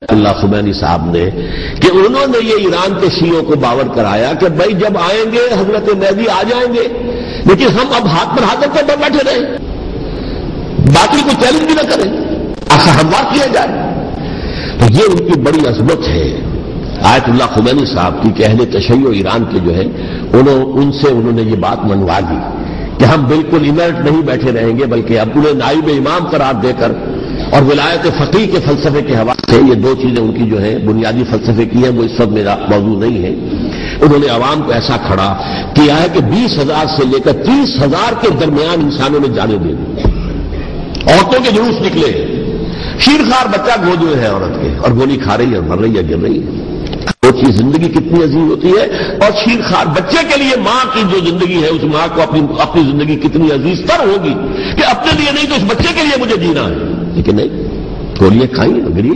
اللہ Khomeini صاحب نے کہ انہوں نے یہ ایران کے شیعوں کو باور کرایا کہ بھائی جب آئیں گے حضرت مہدی آ جائیں گے، لیکن ہم اب ہاتھ پر ہاتھ رکھ کر بیٹھے رہیں، باقی کو چیلنج بھی نہ کریں، ایسا ہموار کیا جائے۔ تو یہ ان کی بڑی عظمت ہے آیت اللہ خمینی صاحب کی کہ اہل تشیع ایران کے جو ہے ان سے انہوں نے یہ بات منوا لی کہ ہم بالکل انرٹ نہیں بیٹھے رہیں گے، بلکہ اب انہیں نائب امام قرار دے کر اور ولایت فقیہ کے فلسفے کے حوالے سے یہ دو چیزیں ان کی جو ہے بنیادی فلسفے کی ہیں، وہ اس وقت میرا موضوع نہیں ہے۔ انہوں نے عوام کو ایسا کھڑا کیا ہے کہ 20,000 سے لے کر 30,000 کے درمیان انسانوں نے جانیں دے دی، عورتوں کے جلوس نکلے، شیرخوار بچہ گود میں ہے عورت کے اور گولی کھا رہی ہے، مر رہی ہے، گر رہی ہے۔ وہ چیز زندگی کتنی عظیم ہوتی ہے، اور شیرخوار بچے کے لیے ماں کی جو زندگی ہے اس ماں کو اپنی زندگی کتنی عزیز تر ہوگی کہ اپنے لیے نہیں تو اس بچے کے لیے مجھے جینا ہے، لیکن نہیں، گولیاں کھائیں گری۔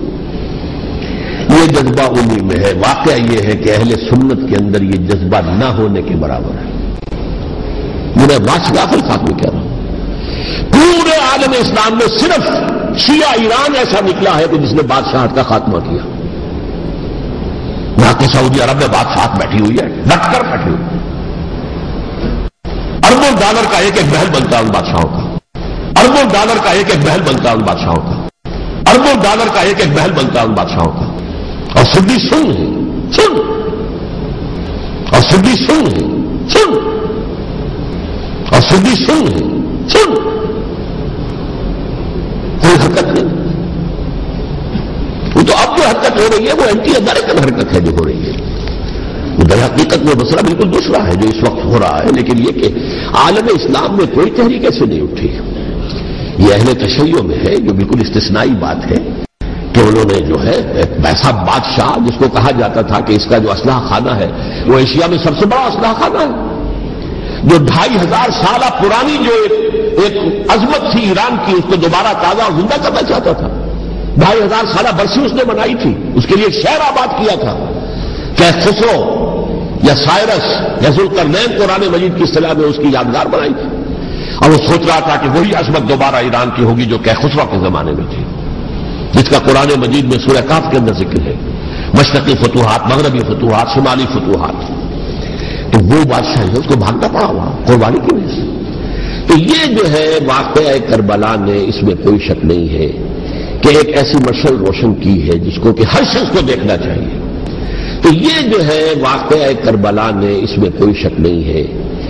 یہ جذبہ انہی میں ہے۔ واقعہ یہ ہے کہ اہل سنت کے اندر یہ جذبہ نہ ہونے کے برابر ہے۔ میں واسطہ الفاظ میں کہہ رہا ہوں، پورے عالم اسلام میں صرف شیعہ ایران ایسا نکلا ہے کہ جس نے بادشاہت کا خاتمہ کیا۔ یہاں کہ سعودی عرب میں بادشاہت بیٹھی ہوئی ہے، ڈٹ کر بیٹھی ہوئی ہے، اربوں ڈالر کا ایک ایک محل بنتا ہے ان بادشاہوں کا، اربوں ڈالر کا ایک ایک محل بنتا ہے ان بادشاہوں کا، اربوں ڈالر کا ایک ایک محل بنتا ہے ان بادشاہوں کا، اور سدی سن ہے، سن، اور سدی سن ہے، سن، اور سدی سن ہے، سن، کوئی حرکت نہیں۔ وہ تو اب جو حرکت ہو رہی ہے وہ اینٹی امریکن حرکت ہے جو ہو رہی ہے، در حقیقت میں مسئلہ بالکل دوسرا ہے جو اس وقت ہو رہا ہے، لیکن یہ کہ عالم اسلام میں کوئی تحریک ایسے نہیں اٹھی۔ یہ اہل تشیع میں ہے جو بالکل استثنائی بات ہے کہ انہوں نے جو ہے ایک ایسا بادشاہ جس کو کہا جاتا تھا کہ اس کا جو اسلحہ خانہ ہے وہ ایشیا میں سب سے بڑا اسلحہ خانہ ہے، جو 2500 سالہ پرانی جو ایک عظمت تھی ایران کی اس کو دوبارہ تازہ اور زندہ کرنا چاہتا تھا۔ 2500 سالہ برسی اس نے بنائی تھی، اس کے لیے ایک شہر آباد کیا تھا کہ خسرو یا سائرس یا ذوالقرنین قرآن مجید کی اصطلاح میں اس کی یادگار بنائی تھی، اور وہ سوچ رہا تھا کہ وہی عظمت دوبارہ ایران کی ہوگی جو کہ خسرو کے زمانے میں تھی، جس کا قرآن مجید میں سورہ کہف کے اندر ذکر ہے، مشرقی فتوحات، مغربی فتوحات، شمالی فتوحات۔ تو وہ بادشاہ ہے اس کو بھاگنا پڑا ہوا قربانی کی وجہ سے۔ تو یہ جو ہے واقعہ کربلا نے اس میں کوئی شک نہیں ہے کہ ایک ایسی مشعل روشن کی ہے جس کو کہ ہر شخص کو دیکھنا چاہیے۔ تو یہ جو ہے واقعہ کربلا نے اس میں کوئی شک نہیں ہے